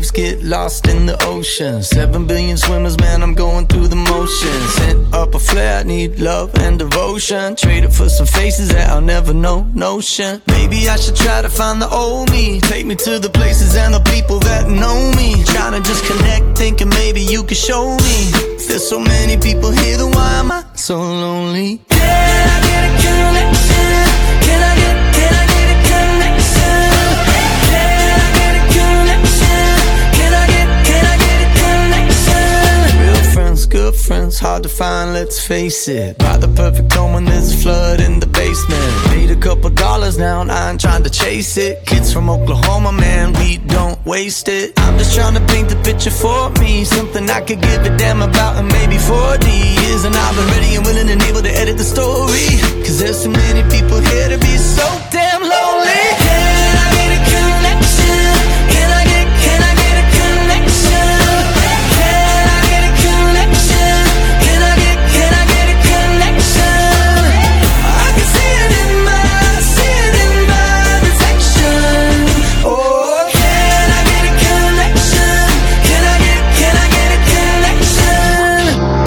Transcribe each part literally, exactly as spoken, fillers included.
waves get lost in the ocean. Seven billion swimmers, man, I'm going through the motions. Sent up a flare, need love and devotion. Traded for some faces that I'll never know, notion. Maybe I should try to find the old me. Take me to the places and the people that know me. Trying to just connect, thinking maybe you could show me. There's so many people here, then why am I so lonely? Can I get a connection? Can I get, can I get a connection? Can I get a connection? Can I get, can I get a connection? Real friends, good friends, hard to find, let's face it. Buy the perfect home when there's a flood in the basement. Paid a couple dollars now and I ain't trying to chase it. Kids from Oklahoma, man, we don't waste it. I'm just trying to paint the picture for me, something I could give a damn about in maybe forty years. And I've been ready and willing and able to edit the story, cause there's so many people here to be so damn lonely. Can I get a connection? Can I get, can I get a connection? Can I get a connection? Can I get, can I get a connection? I can see it in my, see it in my reflection. Oh, can I get a connection? Can I get, can I get a connection?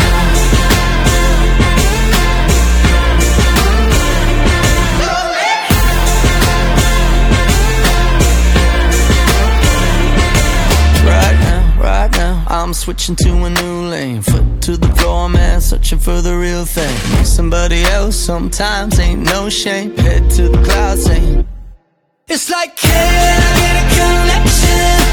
Right now, right now, I'm switching to a new lane. Foot to the floor, man, searching for the real thing. Need somebody else, sometimes ain't no shame. Head to the clouds, saying it's like, can I get a connection?